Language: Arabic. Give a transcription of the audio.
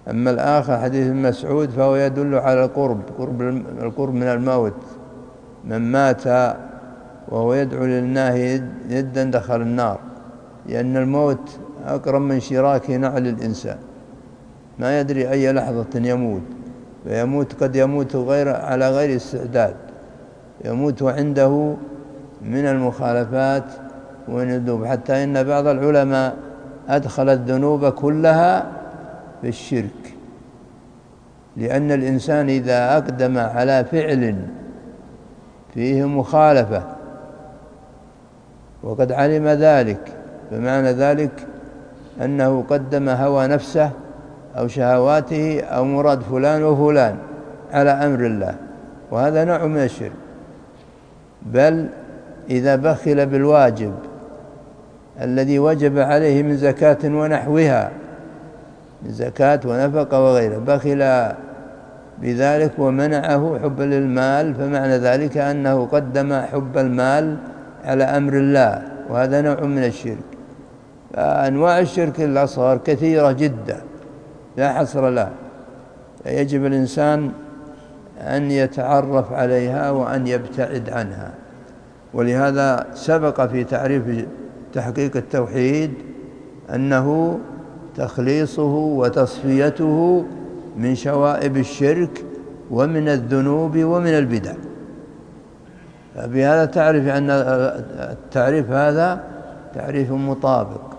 أما الآخر حديث ابن مسعود فهو يدل على القرب من الموت. من مات وهو يدعو لله يدا دخل النار، لأن الموت أقرب من شراك نعل الإنسان، ما يدري أي لحظة يموت، فيموت قد يموت على غير استعداد، يموت عنده من المخالفات والذنوب، حتى إن بعض العلماء أدخل الذنوب كلها في الشرك، لأن الإنسان إذا أقدم على فعل فيه مخالفة وقد علم ذلك، فمعنى ذلك أنه قدم هوى نفسه أو شهواته أو مراد فلان وفلان على أمر الله، وهذا نوع من الشرك. بل إذا بخل بالواجب الذي وجب عليه من زكاة ونحوها، من زكاة ونفقة وغيره، بخل بذلك ومنعه حبا للمال، فمعنى ذلك أنه قدم حب المال على أمر الله، وهذا نوع من الشرك. فأنواع الشرك الأصغر كثيرة جدا لا حصر لها، يجب الإنسان أن يتعرف عليها وأن يبتعد عنها. ولهذا سبق في تعريف تحقيق التوحيد أنه تخليصه وتصفيته من شوائب الشرك ومن الذنوب ومن البدع. فبهذا تعرف أن التعريف هذا تعريف مطابق